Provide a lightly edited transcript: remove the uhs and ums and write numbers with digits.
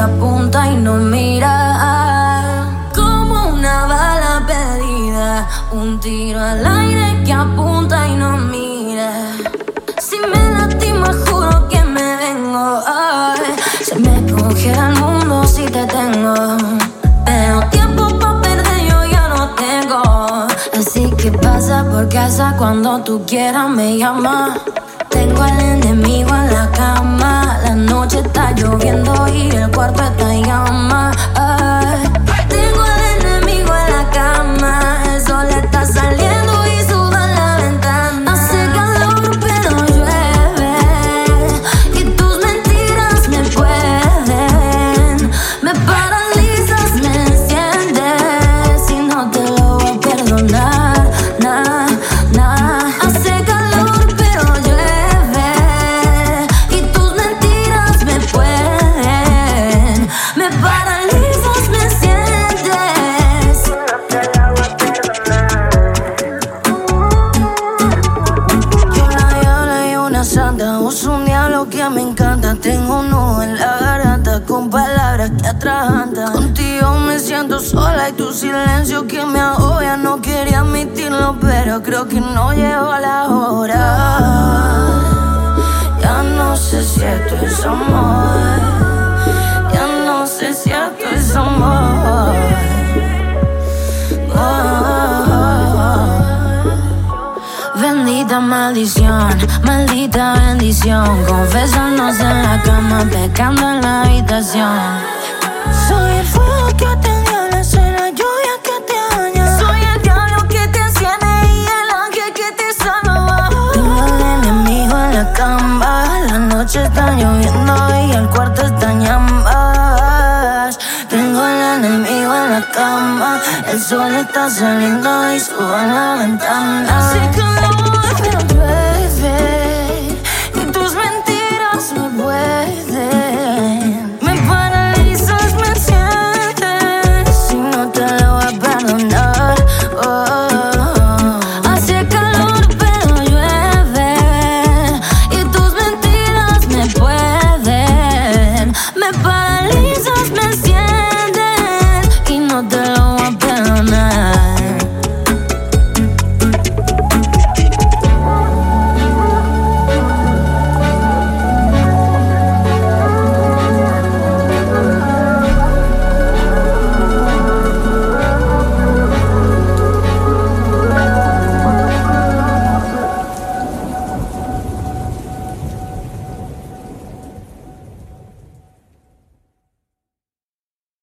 apunta y no mira. Como una bala perdida, un tiro al aire que apunta y no mira. Si me lastima juro que me vengo. Ay, se me congela el mundo si te tengo. Pero tiempo pa' perder yo ya no tengo. Así que pasa por casa cuando tú quieras me llamas. Tengo al enemigo en la cama. La noche está lloviendo y el cuarto está en llamas. Tengo al enemigo en la cama. El sol está saliendo y suda en la ventana. Hace calor pero llueve y tus mentiras me pueden. Me paralizas, me enciendes y no te lo voy a perdonar. Hace calor pero llueve y tus mentiras me pueden. Me paralizas, me enciendes. Yo la diabla y una santa, uso un diablo que me encanta. Tengo un nudo en la garganta con palabras que atragantan. Contigo me siento sola y tu silencio que me agobia. No quería admitirlo pero creo que no llegó la hora. Ya no sé si esto es amor. Ya no sé si esto es amor. Bendita maldición, maldita bendición. Confesarnos en la cama, pecando en la habitación. Soy el fuego que te dio, soy la lluvia que te daña. Soy el diablo que te enciende y el ángel que te salva. Tengo al enemigo en la cama. La noche está lloviendo y el cuarto está en llamas. Tengo al enemigo en la cama. El sol está saliendo y subo en la ventana. Hace calor